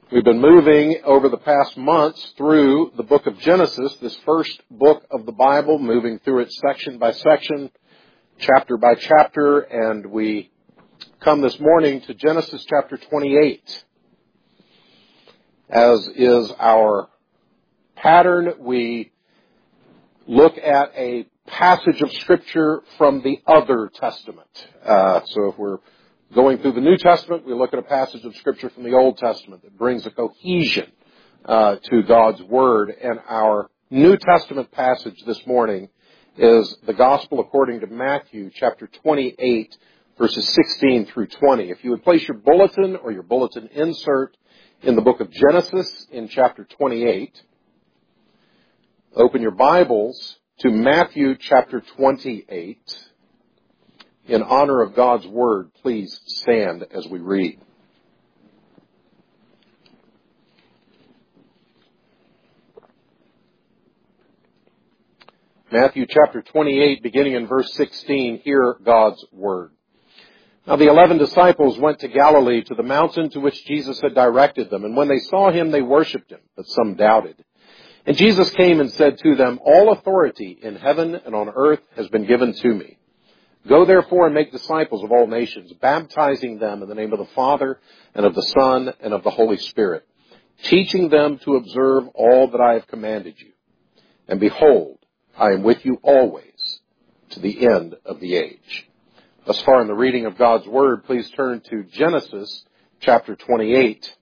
We've been moving over the past months through the book of Genesis, this first book of the Bible, moving through it section by section, chapter by chapter, and we come this morning to Genesis chapter 28. As is our pattern, we look at a passage of Scripture from the other Testament. So if we're going through the New Testament, we look at a passage of Scripture from the Old Testament that brings a cohesion to God's Word. And our New Testament passage this morning is the Gospel according to Matthew, chapter 28, verses 16 through 20. If you would place your bulletin or your bulletin insert in the book of Genesis in chapter 28, open your Bibles to Matthew chapter 28. In honor of God's Word, please stand as we read. Matthew chapter 28, beginning in verse 16, hear God's Word. Now the 11 disciples went to Galilee to the mountain to which Jesus had directed them, and when they saw him, they worshipped him, but some doubted. And Jesus came and said to them, "All authority in heaven and on earth has been given to me. Go therefore and make disciples of all nations, baptizing them in the name of the Father and of the Son and of the Holy Spirit, teaching them to observe all that I have commanded you. And behold, I am with you always to the end of the age." Thus far in the reading of God's Word, please turn to Genesis chapter 28.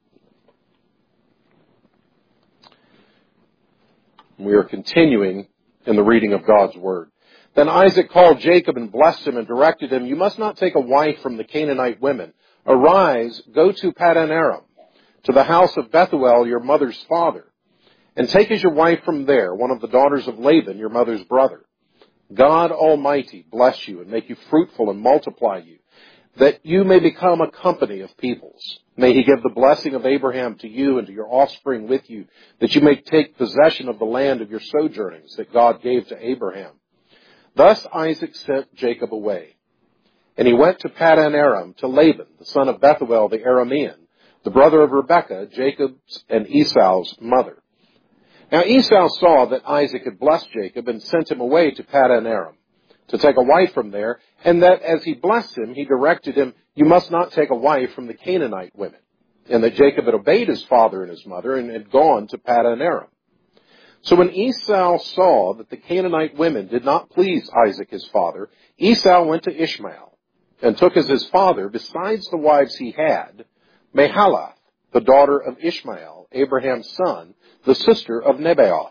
We are continuing in the reading of God's Word. Then Isaac called Jacob and blessed him and directed him, "You must not take a wife from the Canaanite women. Arise, go to Paddan Aram, to the house of Bethuel, your mother's father, and take as your wife from there one of the daughters of Laban, your mother's brother. God Almighty bless you and make you fruitful and multiply you, that you may become a company of peoples. May he give the blessing of Abraham to you and to your offspring with you, that you may take possession of the land of your sojournings that God gave to Abraham." Thus Isaac sent Jacob away. And he went to Paddan Aram, to Laban, the son of Bethuel the Aramean, the brother of Rebekah, Jacob's and Esau's mother. Now Esau saw that Isaac had blessed Jacob and sent him away to Paddan Aram to take a wife from there, and that as he blessed him, he directed him, "You must not take a wife from the Canaanite women," and that Jacob had obeyed his father and his mother and had gone to Paddan Aram. So when Esau saw that the Canaanite women did not please Isaac his father, Esau went to Ishmael and took as his father, besides the wives he had, Mahalath, the daughter of Ishmael, Abraham's son, the sister of Nebaioth.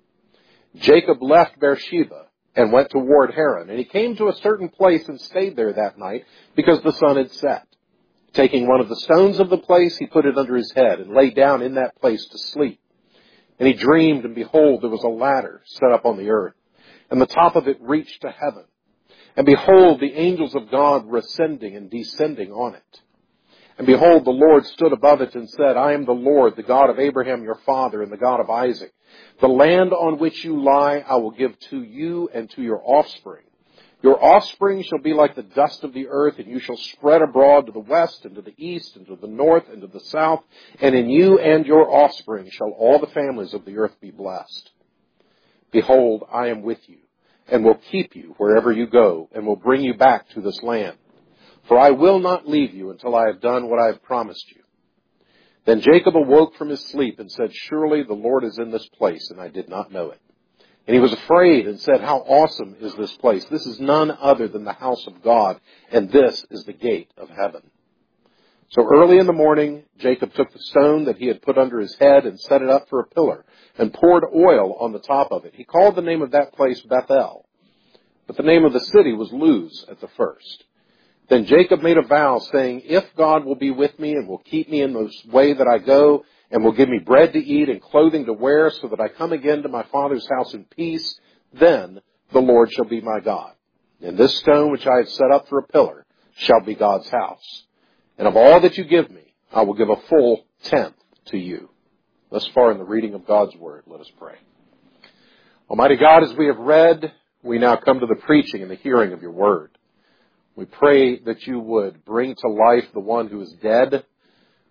Jacob left Beersheba and went toward Haran, and he came to a certain place and stayed there that night because the sun had set. Taking one of the stones of the place, he put it under his head and lay down in that place to sleep. And he dreamed, and behold, there was a ladder set up on the earth, and the top of it reached to heaven. And behold, the angels of God were ascending and descending on it. And behold, the Lord stood above it and said, "I am the Lord, the God of Abraham your father, and the God of Isaac. The land on which you lie I will give to you and to your offspring. Your offspring shall be like the dust of the earth, and you shall spread abroad to the west and to the east and to the north and to the south. And in you and your offspring shall all the families of the earth be blessed. Behold, I am with you, and will keep you wherever you go, and will bring you back to this land. For I will not leave you until I have done what I have promised you." Then Jacob awoke from his sleep and said, "Surely the Lord is in this place, and I did not know it." And he was afraid and said, "How awesome is this place! This is none other than the house of God, and this is the gate of heaven." So early in the morning, Jacob took the stone that he had put under his head and set it up for a pillar, and poured oil on the top of it. He called the name of that place Bethel, but the name of the city was Luz at the first. Then Jacob made a vow, saying, "If God will be with me and will keep me in the way that I go, and will give me bread to eat and clothing to wear, so that I come again to my father's house in peace, then the Lord shall be my God. And this stone which I have set up for a pillar shall be God's house. And of all that you give me, I will give a full tenth to you." Thus far in the reading of God's Word, let us pray. Almighty God, as we have read, we now come to the preaching and the hearing of your Word. We pray that you would bring to life the one who is dead,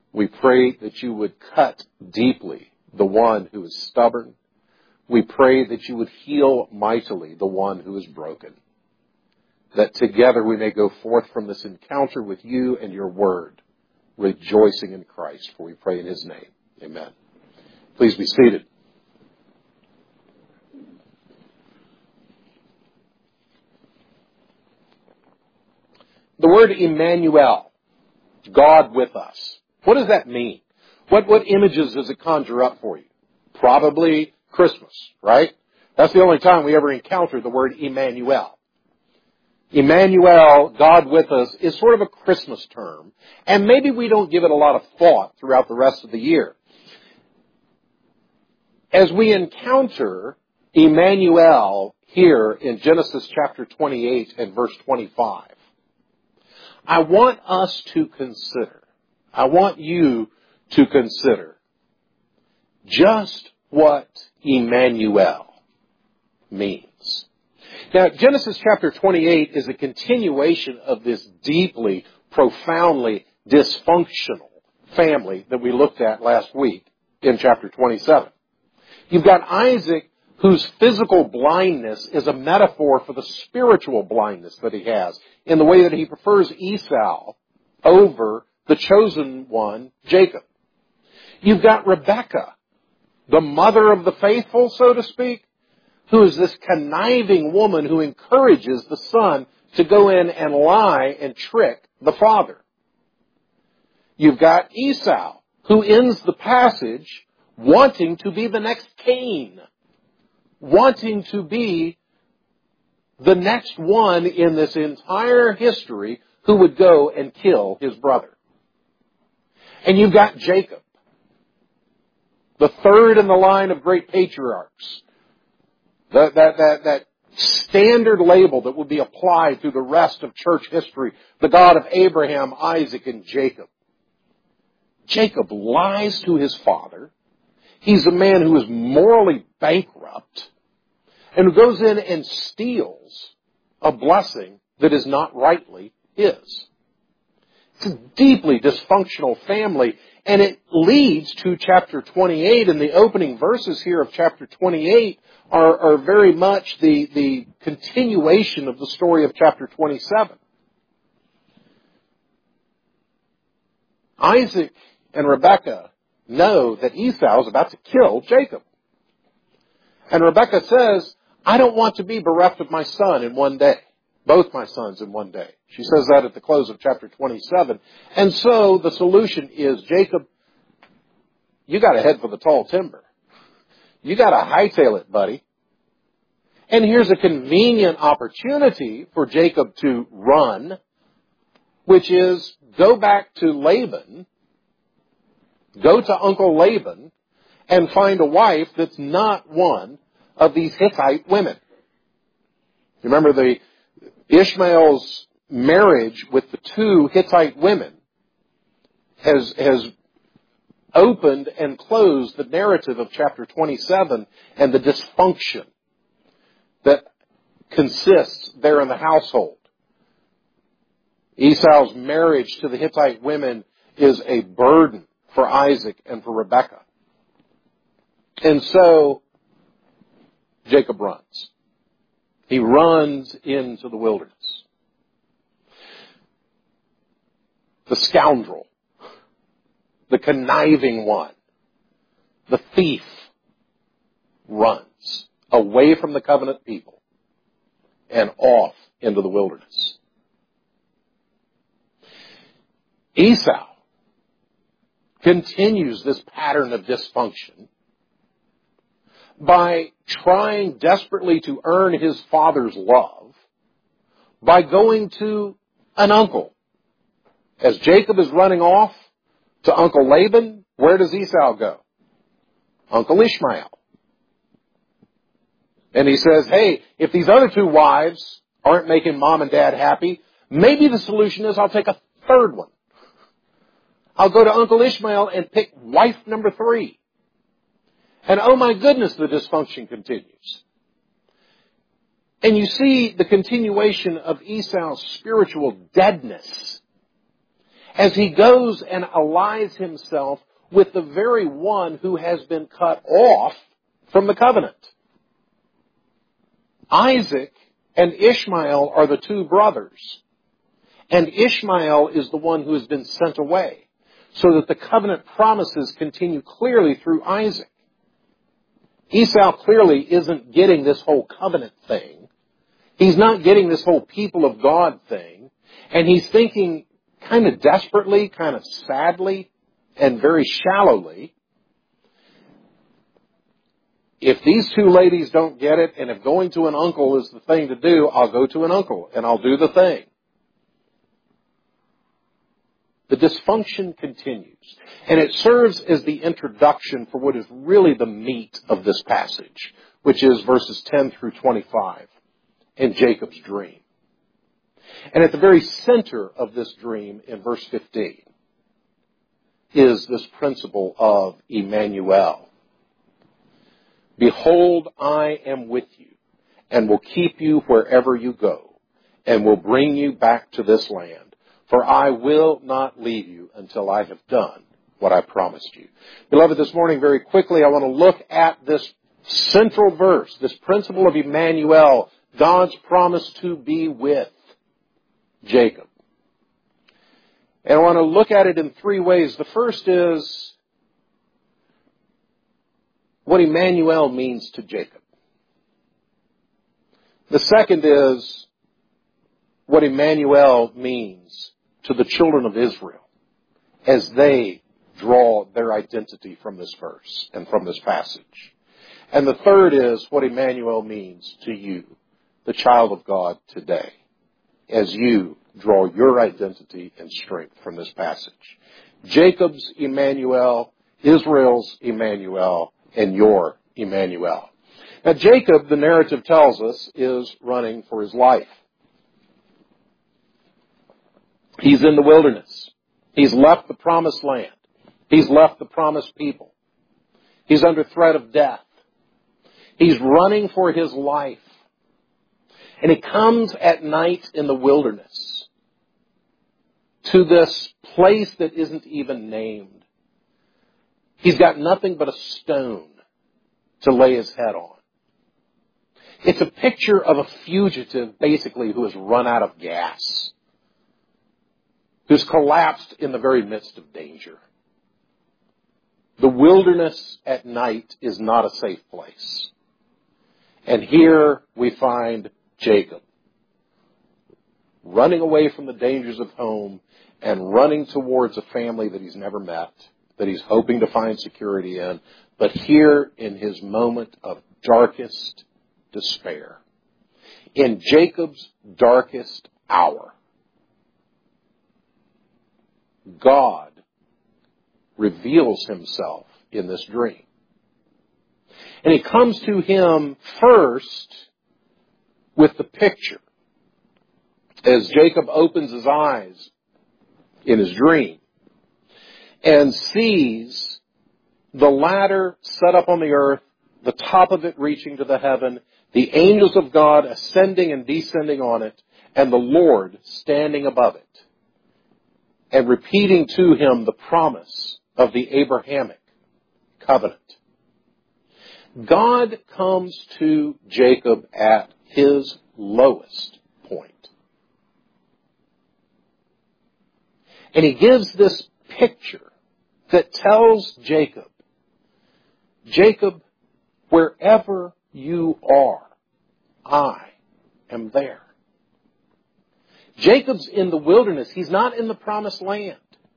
We pray that you would cut deeply the one who is stubborn. We pray that you would heal mightily the one who is broken. That together we may go forth from this encounter with you and your word, rejoicing in Christ, for we pray in his name. Amen. Please be seated. The word Emmanuel, God with us. What does that mean? What images does it conjure up for you? Probably Christmas, right? That's the only time we ever encounter the word Emmanuel. Emmanuel, God with us, is sort of a Christmas term, and maybe we don't give it a lot of thought throughout the rest of the year. As we encounter Emmanuel here in Genesis chapter 28 and verse 25, I want us to consider, I want you to consider just what Emmanuel means. Now, Genesis chapter 28 is a continuation of this deeply, profoundly dysfunctional family that we looked at last week in chapter 27. You've got Isaac, whose physical blindness is a metaphor for the spiritual blindness that he has, in the way that he prefers Esau over the chosen one, Jacob. You've got Rebekah, the mother of the faithful, so to speak, who is this conniving woman who encourages the son to go in and lie and trick the father. You've got Esau, who ends the passage wanting to be the next Cain, wanting to be the next one in this entire history who would go and kill his brother. And you've got Jacob, the third in the line of great patriarchs. That standard label that would be applied through the rest of church history. The God of Abraham, Isaac, and Jacob. Jacob lies to his father. He's a man who is morally bankrupt and who goes in and steals a blessing that is not rightly his. It's a deeply dysfunctional family, and it leads to chapter 28, and the opening verses here of chapter 28 are very much the continuation of the story of chapter 27. Isaac and Rebekah know that Esau is about to kill Jacob. And Rebekah says, I don't want to be bereft of my son in one day. Both my sons in one day. She says that at the close of chapter 27. And so the solution is, Jacob, you got to head for the tall timber. You got to hightail it, buddy. And here's a convenient opportunity for Jacob to run, which is go back to Laban, go to Uncle Laban, and find a wife that's not one of these Hittite women. Remember, Ishmael's marriage with the two Hittite women has opened and closed the narrative of chapter 27 and the dysfunction that consists there in the household. Esau's marriage to the Hittite women is a burden for Isaac and for Rebekah. And so Jacob runs. He runs into the wilderness. The scoundrel, the conniving one, the thief runs away from the covenant people and off into the wilderness. Esau continues this pattern of dysfunction by trying desperately to earn his father's love by going to an uncle. As Jacob is running off to Uncle Laban, where does Esau go? Uncle Ishmael. And he says, hey, if these other two wives aren't making mom and dad happy, maybe the solution is I'll take a third one. I'll go to Uncle Ishmael and pick wife number 3. And oh my goodness, the dysfunction continues. And you see the continuation of Esau's spiritual deadness as he goes and allies himself with the very one who has been cut off from the covenant. Isaac and Ishmael are the two brothers. And Ishmael is the one who has been sent away, so that the covenant promises continue clearly through Isaac. Esau clearly isn't getting this whole covenant thing. He's not getting this whole people of God thing. And he's thinking kind of desperately, kind of sadly, and very shallowly, if these two ladies don't get it, and if going to an uncle is the thing to do, I'll go to an uncle and I'll do the thing. The dysfunction continues. And it serves as the introduction for what is really the meat of this passage, which is verses 10 through 25 in Jacob's dream. And at the very center of this dream, in verse 15, is this principle of Emmanuel. Behold, I am with you, and will keep you wherever you go, and will bring you back to this land. For I will not leave you until I have done what I promised you. Beloved, this morning, very quickly, I want to look at this central verse, this principle of Emmanuel, God's promise to be with Jacob. And I want to look at it in three ways. The first is what Emmanuel means to Jacob. The second is what Emmanuel means to the children of Israel as they draw their identity from this verse and from this passage. And the third is what Emmanuel means to you, the child of God today, as you draw your identity and strength from this passage. Jacob's Emmanuel, Israel's Emmanuel, and your Emmanuel. Now Jacob, the narrative tells us, is running for his life. He's in the wilderness. He's left the promised land. He's left the promised people. He's under threat of death. He's running for his life. And he comes at night in the wilderness to this place that isn't even named. He's got nothing but a stone to lay his head on. It's a picture of a fugitive, basically, who has run out of gas, who's collapsed in the very midst of danger. The wilderness at night is not a safe place. And here we find Jacob running away from the dangers of home and running towards a family that he's never met, that he's hoping to find security in, but here in his moment of darkest despair, in Jacob's darkest hour, God reveals himself in this dream. And he comes to him first with the picture. As Jacob opens his eyes in his dream and sees the ladder set up on the earth, the top of it reaching to the heaven, the angels of God ascending and descending on it, and the Lord standing above it, and repeating to him the promise of the Abrahamic covenant. God comes to Jacob at his lowest point. And he gives this picture that tells Jacob, Jacob, wherever you are, I am there. Jacob's in the wilderness. He's not in the promised land.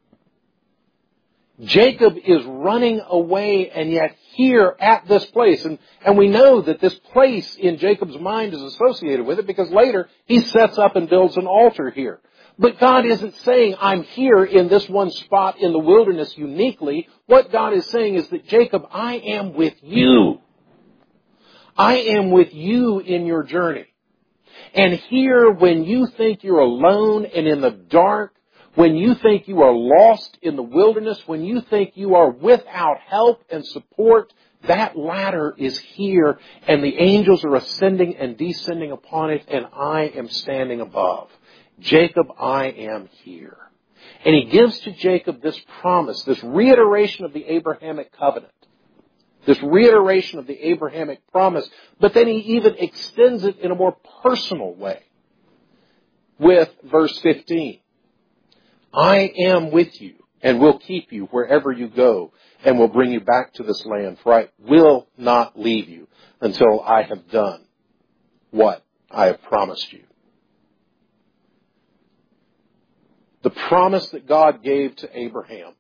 Jacob is running away, and yet here at this place, and we know that this place in Jacob's mind is associated with it because later he sets up and builds an altar here. But God isn't saying, I'm here in this one spot in the wilderness uniquely. What God is saying is that, Jacob, I am with you. I am with you in your journey. And here, when you think you're alone and in the dark, when you think you are lost in the wilderness, when you think you are without help and support, that ladder is here, and the angels are ascending and descending upon it, and I am standing above. Jacob, I am here. And he gives to Jacob this promise, this reiteration of the Abrahamic covenant, this reiteration of the Abrahamic promise, but then he even extends it in a more personal way with verse 15. I am with you and will keep you wherever you go and will bring you back to this land, for I will not leave you until I have done what I have promised you. The promise that God gave to Abraham,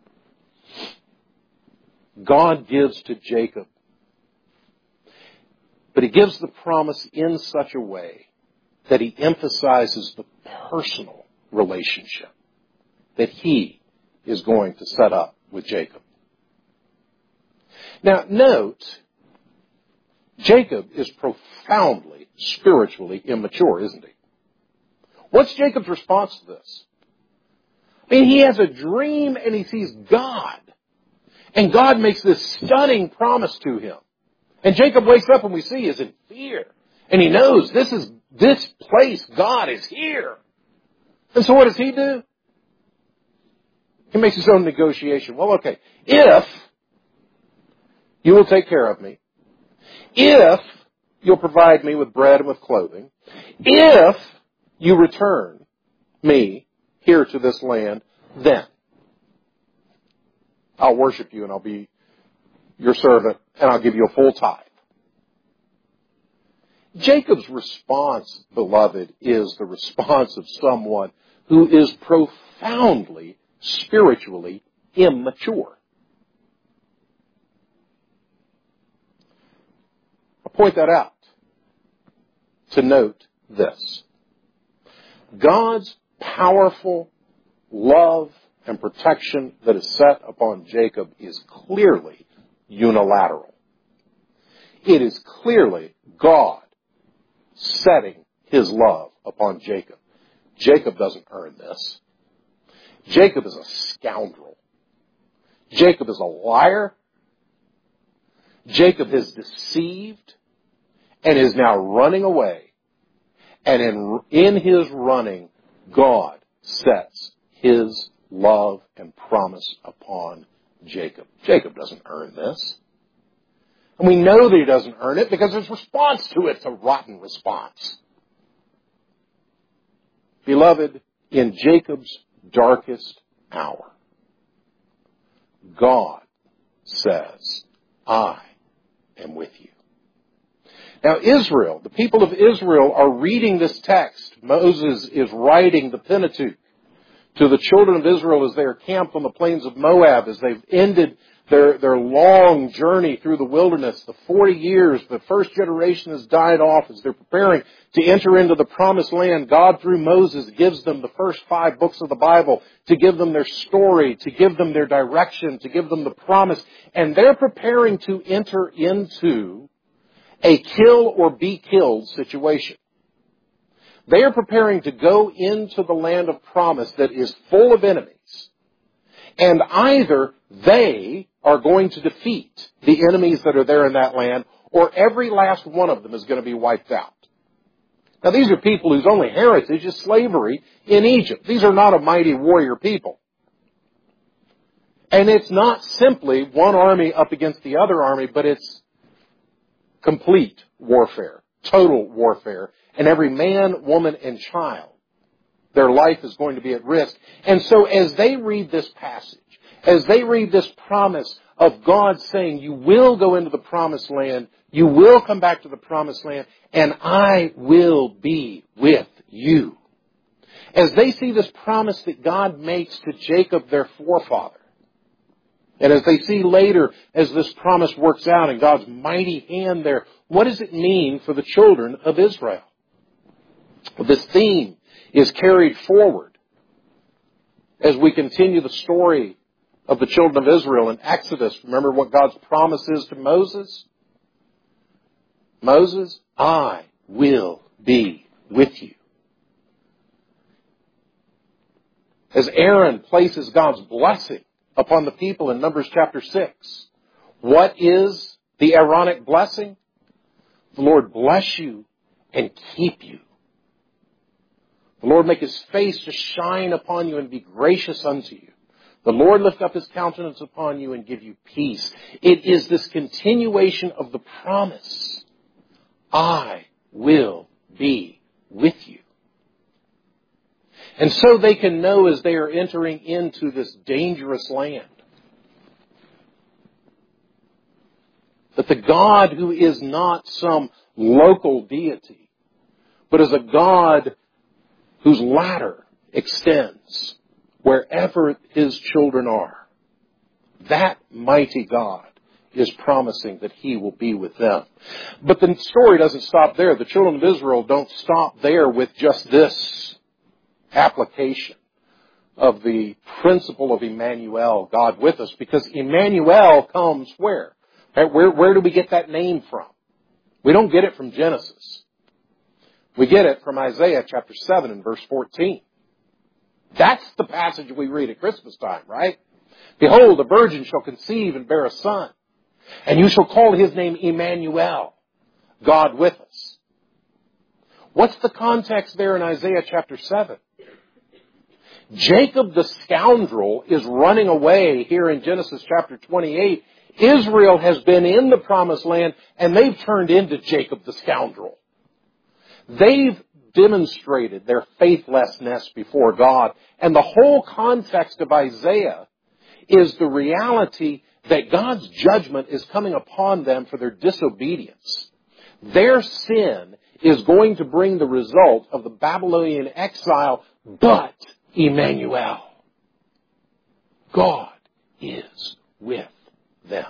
God gives to Jacob. But he gives the promise in such a way that he emphasizes the personal relationship that he is going to set up with Jacob. Now, note, Jacob is profoundly spiritually immature, isn't he? What's Jacob's response to this? I mean, he has a dream and he sees God. And God makes this stunning promise to him. And Jacob wakes up and we see is in fear. And he knows this place, God is here. And so what does he do? He makes his own negotiation. Well, okay, if you will take care of me, if you'll provide me with bread and with clothing, if you return me here to this land, then I'll worship you and I'll be your servant and I'll give you a full tithe. Jacob's response, beloved, is the response of someone who is profoundly spiritually immature. I'll point that out to note this. God's powerful love and protection that is set upon Jacob is clearly unilateral. It is clearly God setting his love upon Jacob. Jacob doesn't earn this. Jacob is a scoundrel. Jacob is a liar. Jacob is deceived and is now running away. And in his running, God sets his love and promise upon Jacob. Jacob doesn't earn this. And we know that he doesn't earn it because his response to it's a rotten response. Beloved, in Jacob's darkest hour, God says, I am with you. Now Israel, the people of Israel are reading this text. Moses is writing the Pentateuch to the children of Israel as they are camped on the plains of Moab, as they've ended their long journey through the wilderness, the 40 years, the first generation has died off as they're preparing to enter into the promised land. God, through Moses, gives them the first 5 books of the Bible to give them their story, to give them their direction, to give them the promise. And they're preparing to enter into a kill or be killed situation. They are preparing to go into the land of promise that is full of enemies. And either they are going to defeat the enemies that are there in that land, or every last one of them is going to be wiped out. Now these are people whose only heritage is slavery in Egypt. These are not a mighty warrior people. And it's not simply one army up against the other army, but it's complete warfare, total warfare. And every man, woman, and child, their life is going to be at risk. And so as they read this passage, as they read this promise of God saying, you will go into the promised land, you will come back to the promised land, and I will be with you. As they see this promise that God makes to Jacob, their forefather, and as they see later, as this promise works out and God's mighty hand there, what does it mean for the children of Israel? This theme is carried forward as we continue the story of the children of Israel in Exodus. Remember what God's promise is to Moses? Moses, I will be with you. As Aaron places God's blessing upon the people in Numbers chapter 6, what is the Aaronic blessing? The Lord bless you and keep you. The Lord make His face to shine upon you and be gracious unto you. The Lord lift up His countenance upon you and give you peace. It is this continuation of the promise. I will be with you. And so they can know as they are entering into this dangerous land that the God who is not some local deity, but is a God whose ladder extends wherever His children are, that mighty God is promising that He will be with them. But the story doesn't stop there. The children of Israel don't stop there with just this application of the principle of Emmanuel, God with us, because Emmanuel comes where? Where do we get that name from? We don't get it from Genesis. We get it from Isaiah chapter 7 and verse 14. That's the passage we read at Christmas time, right? Behold, a virgin shall conceive and bear a son, and you shall call his name Emmanuel, God with us. What's the context there in Isaiah chapter 7? Jacob the scoundrel is running away here in Genesis chapter 28. Israel has been in the promised land and they've turned into Jacob the scoundrel. They've demonstrated their faithlessness before God. And the whole context of Isaiah is the reality that God's judgment is coming upon them for their disobedience. Their sin is going to bring the result of the Babylonian exile, but Emmanuel, God is with them.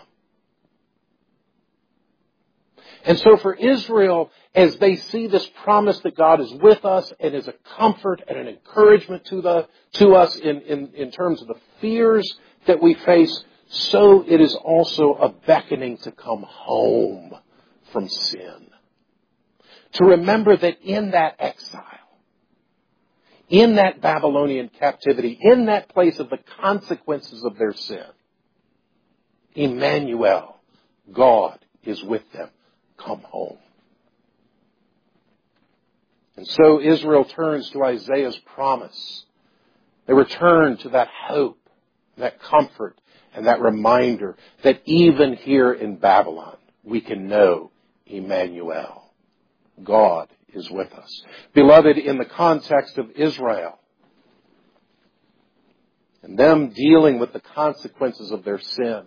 And so for Israel, as they see this promise that God is with us and is a comfort and an encouragement to us in terms of the fears that we face, so it is also a beckoning to come home from sin. To remember that in that exile, in that Babylonian captivity, in that place of the consequences of their sin, Emmanuel, God is with them. Come home. And so Israel turns to Isaiah's promise. They return to that hope, that comfort, and that reminder that even here in Babylon, we can know Emmanuel. God is with us. Beloved, in the context of Israel, and them dealing with the consequences of their sin,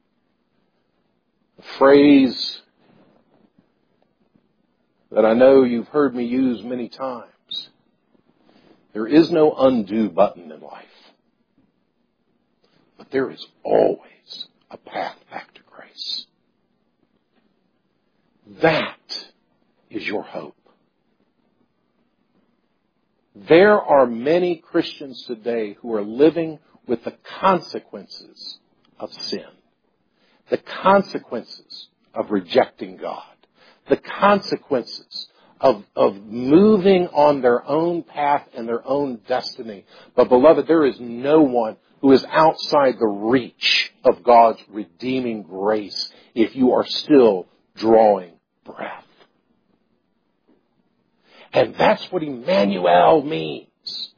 a phrase that I know you've heard me use many times. There is no undo button in life. But there is always a path back to grace. That is your hope. There are many Christians today who are living with the consequences of sin. The consequences of rejecting God. The consequences of moving on their own path and their own destiny. But beloved, there is no one who is outside the reach of God's redeeming grace if you are still drawing breath. And that's what Emmanuel means.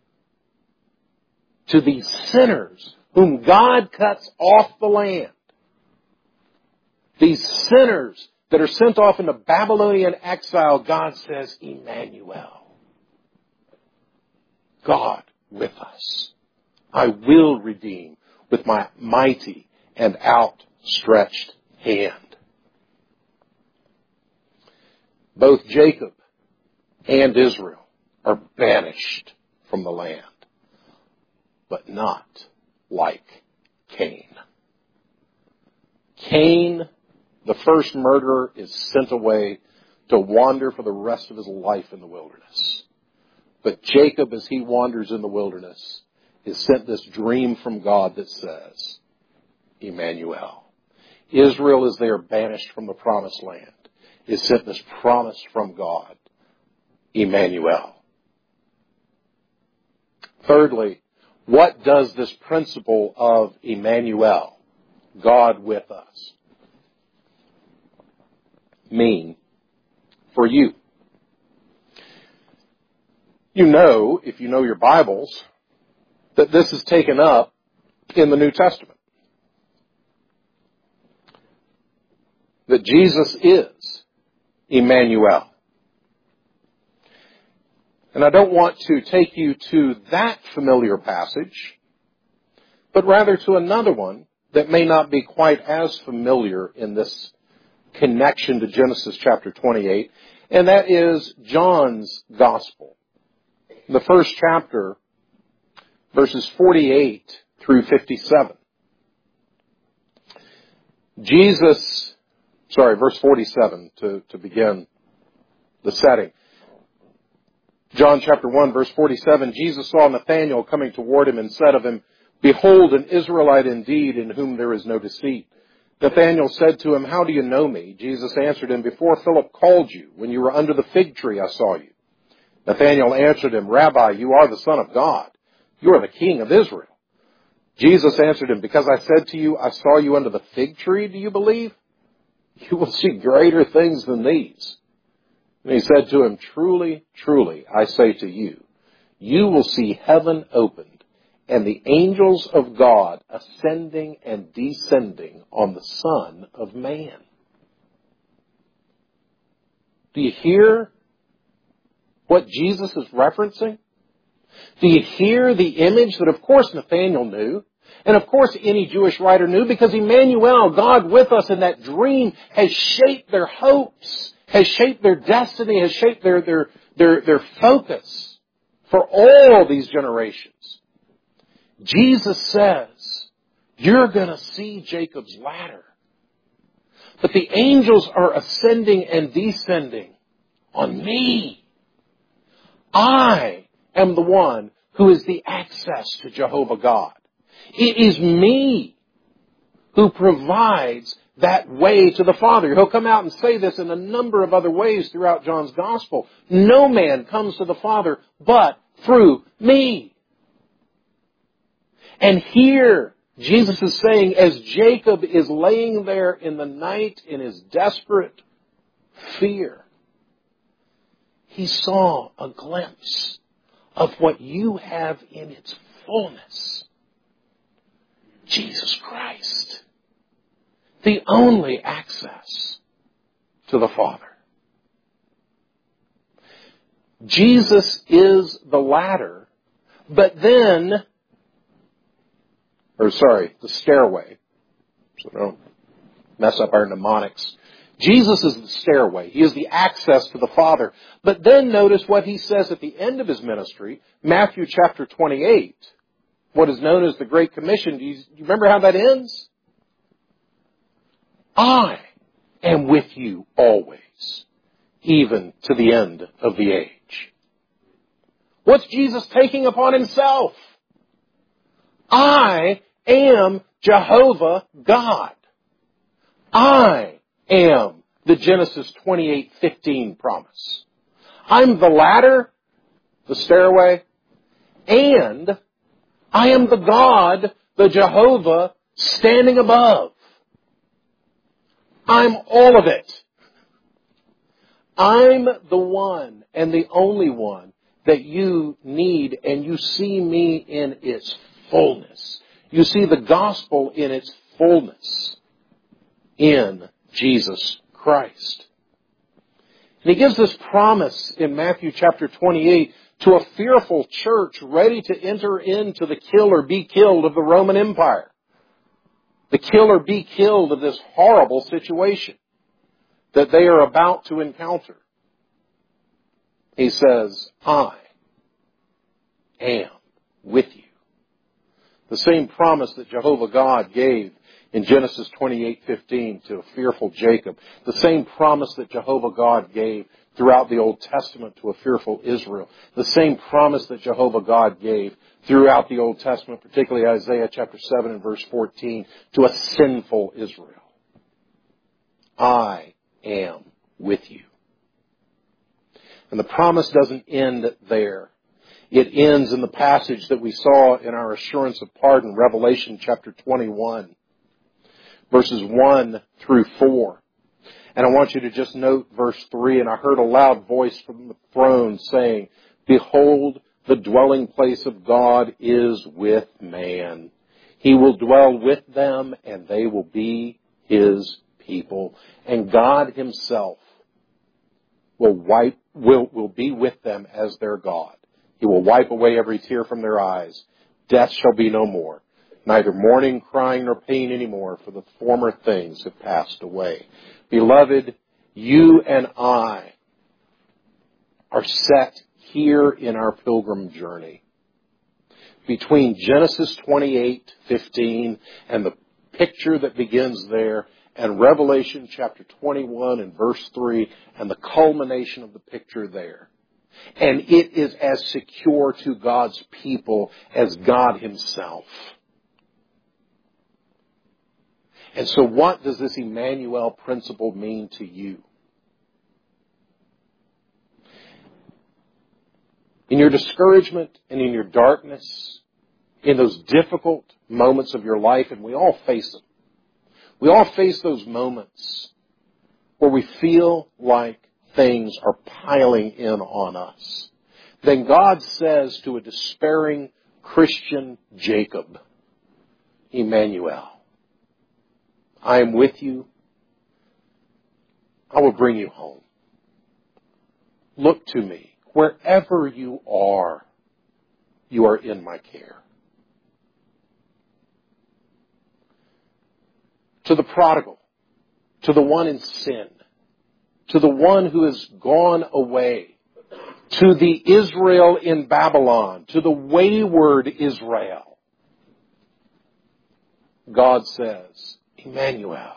To these sinners whom God cuts off the land. These sinners that are sent off into Babylonian exile, God says, Emmanuel. God with us. I will redeem with my mighty and outstretched hand. Both Jacob and Israel are banished from the land, but not like Cain. Cain, the first murderer, is sent away to wander for the rest of his life in the wilderness. But Jacob, as he wanders in the wilderness, is sent this dream from God that says, Emmanuel. Israel, as they are banished from the promised land, is sent this promise from God, Emmanuel. Thirdly, what does this principle of Emmanuel, God with us, mean for you? You know, if you know your Bibles, that this is taken up in the New Testament. That Jesus is Emmanuel. And I don't want to take you to that familiar passage, but rather to another one that may not be quite as familiar in this connection to Genesis chapter 28, and that is John's Gospel. The first chapter, verses 48 through 57. Verse 47 to begin the setting. John chapter 1, verse 47, Jesus saw Nathanael coming toward him and said of him, "Behold, an Israelite indeed, in whom there is no deceit." Nathanael said to him, "How do you know me?" Jesus answered him, "Before Philip called you, when you were under the fig tree, I saw you." Nathanael answered him, "Rabbi, you are the Son of God. You are the King of Israel." Jesus answered him, "Because I said to you, I saw you under the fig tree, do you believe? You will see greater things than these." And he said to him, "Truly, truly, I say to you, you will see heaven opened and the angels of God ascending and descending on the Son of Man." Do you hear what Jesus is referencing? Do you hear the image that, of course, Nathanael knew? And, of course, any Jewish writer knew, because Emmanuel, God with us in that dream, has shaped their hopes, has shaped their destiny, has shaped their focus for all these generations. Jesus says, you're going to see Jacob's ladder. But the angels are ascending and descending on me. I am the one who is the access to Jehovah God. It is me who provides that way to the Father. He'll come out and say this in a number of other ways throughout John's Gospel. No man comes to the Father but through me. And here, Jesus is saying, as Jacob is laying there in the night in his desperate fear, he saw a glimpse of what you have in its fullness. Jesus Christ. The only access to the Father. Jesus is the ladder, but then, the stairway. So don't mess up our mnemonics. Jesus is the stairway. He is the access to the Father. But then notice what he says at the end of his ministry, Matthew chapter 28, what is known as the Great Commission. Do you remember how that ends? I am with you always, even to the end of the age. What's Jesus taking upon himself? I am Jehovah God. I am the Genesis 28:15 promise. I'm the ladder, the stairway, and I am the God, the Jehovah, standing above. I'm all of it. I'm the one and the only one that you need, and you see me in its fullness. You see the gospel in its fullness in Jesus Christ. And he gives this promise in Matthew chapter 28 to a fearful church ready to enter into the kill or be killed of the Roman Empire. The kill or be killed of this horrible situation that they are about to encounter. He says, I am with you. The same promise that Jehovah God gave in Genesis 28:15 to a fearful Jacob. The same promise that Jehovah God gave throughout the Old Testament to a fearful Israel. The same promise that Jehovah God gave throughout the Old Testament, particularly Isaiah chapter 7 and verse 14, to a sinful Israel. I am with you. And the promise doesn't end there. It ends in the passage that we saw in our assurance of pardon, Revelation chapter 21, verses 1 through 4. And I want you to just note verse 3, and I heard a loud voice from the throne saying, Behold, the dwelling place of God is with man. He will dwell with them, and they will be His people. And God Himself will be with them as their God. He will wipe away every tear from their eyes. Death shall be no more. Neither mourning, crying, nor pain anymore, for the former things have passed away. Beloved, you and I are set here in our pilgrim journey. Between Genesis 28:15 and the picture that begins there, and Revelation chapter 21 and verse 3, and the culmination of the picture there. And it is as secure to God's people as God Himself. And so what does this Emmanuel principle mean to you? In your discouragement and in your darkness, in those difficult moments of your life, and we all face them. We all face those moments where we feel like things are piling in on us. Then God says to a despairing Christian Jacob, Emmanuel, I am with you. I will bring you home. Look to me. Wherever you are in my care. To the prodigal, to the one in sin, to the one who has gone away, to the Israel in Babylon, to the wayward Israel, God says, Emmanuel,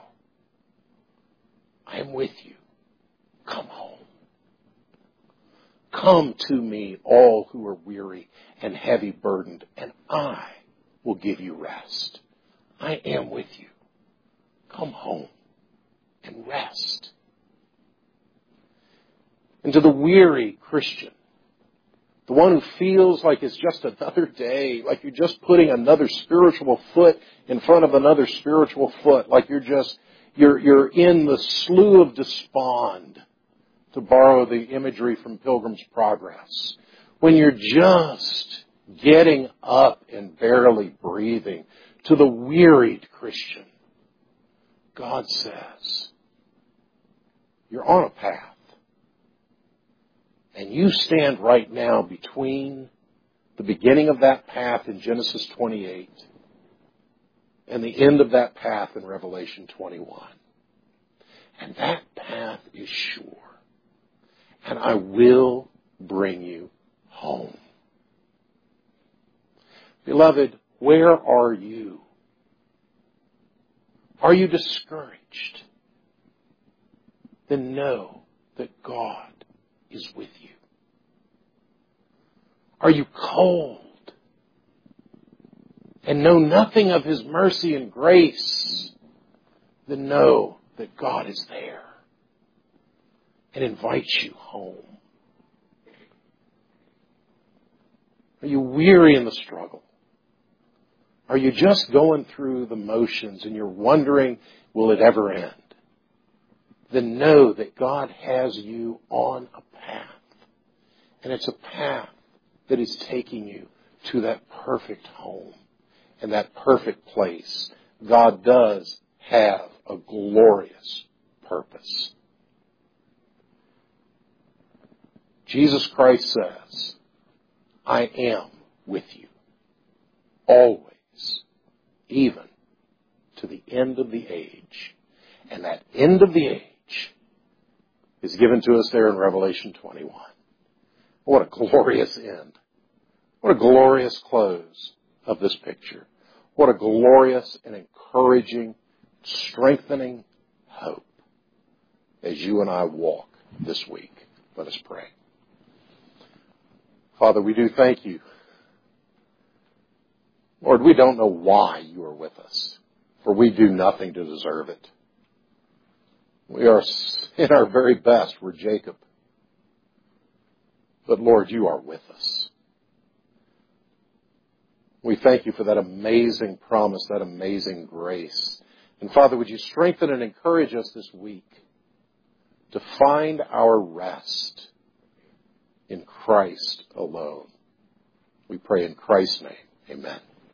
I am with you. Come home. Come to me, all who are weary and heavy burdened, and I will give you rest. I am with you. Come home and rest. And to the weary Christian, the one who feels like it's just another day, like you're just putting another spiritual foot in front of another spiritual foot, like you're in the slough of despond, to borrow the imagery from Pilgrim's Progress. When you're just getting up and barely breathing, to the wearied Christian, God says, you're on a path. And you stand right now between the beginning of that path in Genesis 28 and the end of that path in Revelation 21. And that path is sure. And I will bring you home. Beloved, where are you? Are you discouraged? Then know that God is with you. Are you cold and know nothing of His mercy and grace? Then know that God is there and invites you home. Are you weary in the struggle? Are you just going through the motions and you're wondering, will it ever end? Then know that God has you on a path. And it's a path that is taking you to that perfect home and that perfect place. God does have a glorious purpose. Jesus Christ says, I am with you always, even to the end of the age. And that end of the age is given to us there in Revelation 21. What a glorious end. What a glorious close of this picture. What a glorious and encouraging, strengthening hope as you and I walk this week. Let us pray. Father, we do thank you. Lord, we don't know why you are with us, for we do nothing to deserve it. We are in our very best. We're Jacob. But Lord, you are with us. We thank you for that amazing promise, that amazing grace. And Father, would you strengthen and encourage us this week to find our rest in Christ alone. We pray in Christ's name. Amen.